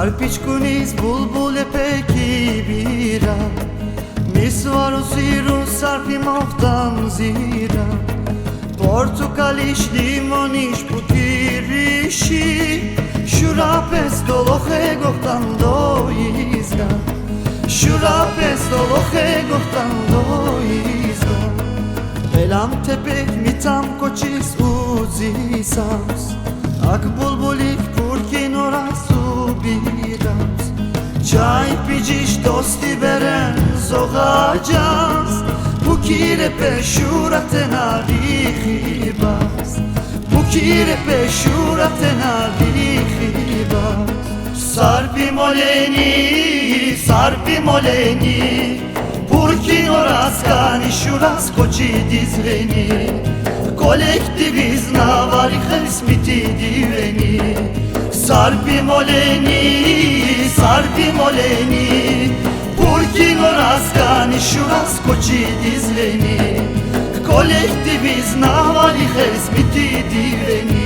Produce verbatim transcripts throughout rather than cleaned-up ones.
Sarpičkunis bulbule peki bira Misvaru ziru sarpi moftan zira Portukaliş limoniş putirişi Şurapes doloche goftan do izga Şurapes doloche goftan do izga Belam tepek mitam koçis uzisams Ak bulbulik purkin orasu birams Çay piciş dosti beren zoğacans Bu kire peşuraten arihi bas Bu kire peşuraten arihi bas Sarpi moleni, sarpi moleni Purkin oras kani şuras koçi dizveni Kolektiviz navari hesmiti diveni Sarpi moleni, sarpi moleni Purkin oras kani şuras koçi dizveni Kolektiviz navari hesmiti diveni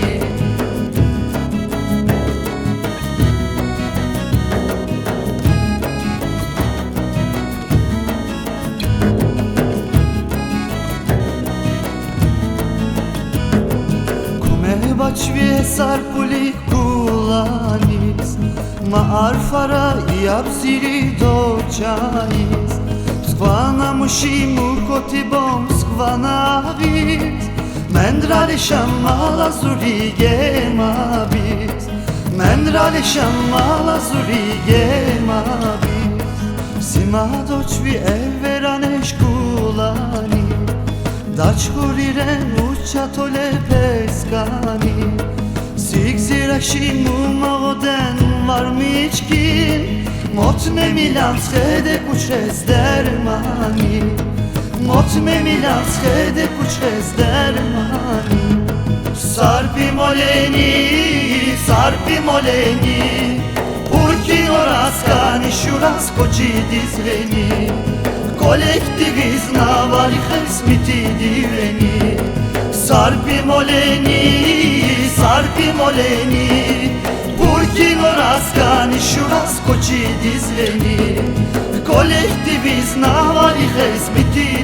Bačvije sarpuli kulanis Ma arfara i absiri dočanis Skvana mušimu kotibom skvana vis Mendrali šamala zuri gema bis Mendrali šamala zuri gema bis Sima dočvi evveraneš kulani Dačkuriren uçatole peskani Sigziraşi mumavoden varmiçkin Motme milan schede kuçrez dermani Motme milan schede kuçrez dermani Sarpi moleni, sarpi moleni Purkin oras kani şuras koçi dizveni Kolektiviz navari hesmiti diveni Sarpi moleni, sarpi moleni Purkin oras kani şuras koçi dizveni Kolektiviz navari hesmiti